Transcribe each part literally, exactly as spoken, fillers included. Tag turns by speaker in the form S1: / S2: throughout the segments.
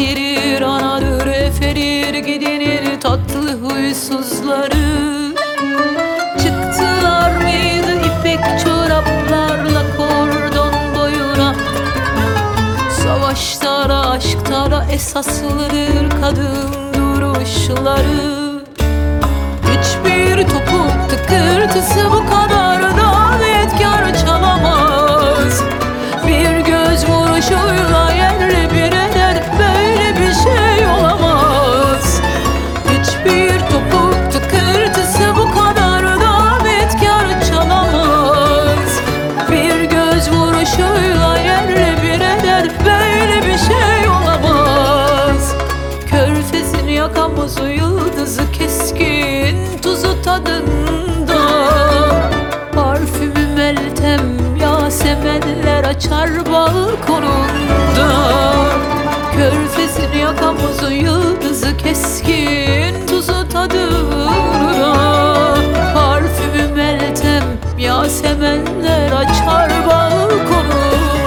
S1: getirir, anadır eferir, gidinir tatlı huysuzları. Çıktılar mıydı ipek çoraplarla kordon boyuna? Savaşlara, aşklara esaslıdır kadın duruşları. Hiçbir topuk tıkırtısı bu kadar davetkar çalamaz. Bir göz vuruşuyla yerle bir eder, böyle bir şey olamaz. Hiçbir topuk tıkırtısı bu kadar davetkar çalamaz. Bir göz vuruşuyla yerle bir eder, böyle bir şey olamaz. Körfezin yakamozu yıldızı keskin, tuzu tadında. Parfümü Meltem, Yasemenler açar balkonunda. Körfezin yakamozu yıldızı keskin, tuzu tadında. Parfümü Meltem, Yasemenler açar balkonunda.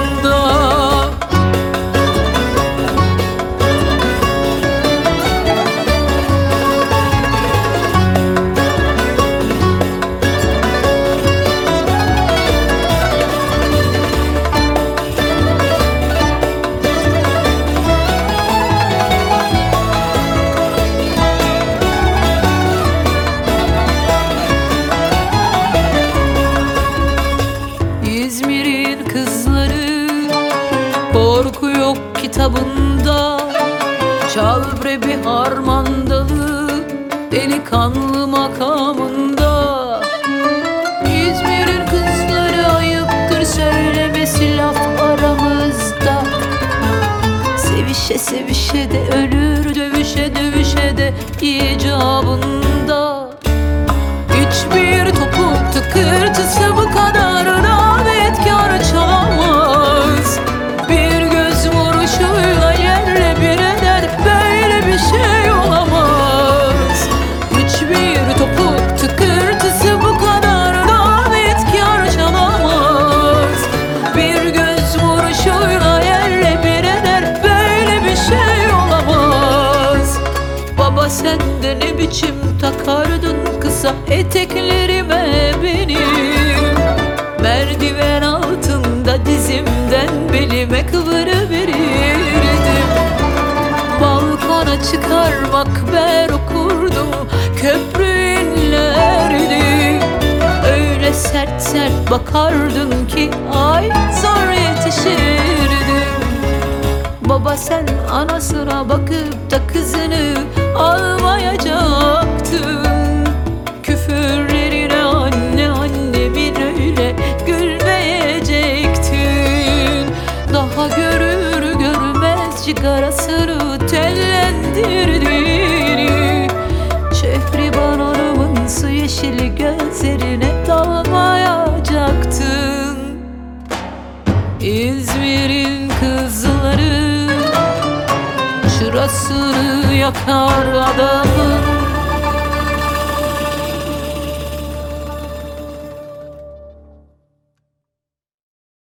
S1: İzmir'in kızları korku yok kitabında. Çal brebi harmandalı delikanlı makamında. İzmir'in kızları ayıptır söylemesi laf aramızda. Sevişe sevişe de ölür, dövüşe dövüşe de icabında. Hiçbir topuk tıkırtısı bu kadar davetkar çalamaz. Bir göz vuruşuyla yerle bir eder, böyle bir şey olamaz. Hiçbir topuk tıkırtısı bu kadar davetkar çalamaz. Bir göz vuruşuyla yerle bir eder, böyle bir şey olamaz. Baba sen de ne biçim takardın kısa eteklerime benim? Merdiven altında dizimden belime kıvırıverirdim. Balkona çıkarmak ben okurdum, köprü inlerdi. Öyle sert sert bakardın ki ay zor yetişirdim. Baba sen anasına bakıp da kızını almayacaktın. Küfürlerine anne annemin öyle gülmeyecektin. Daha görür görmez cigarasını tellendirdin. Şehriban Hanım'ın su yeşili gözlerine dalmayacaktın. İzmir'in kızları çırasını yakar adamın.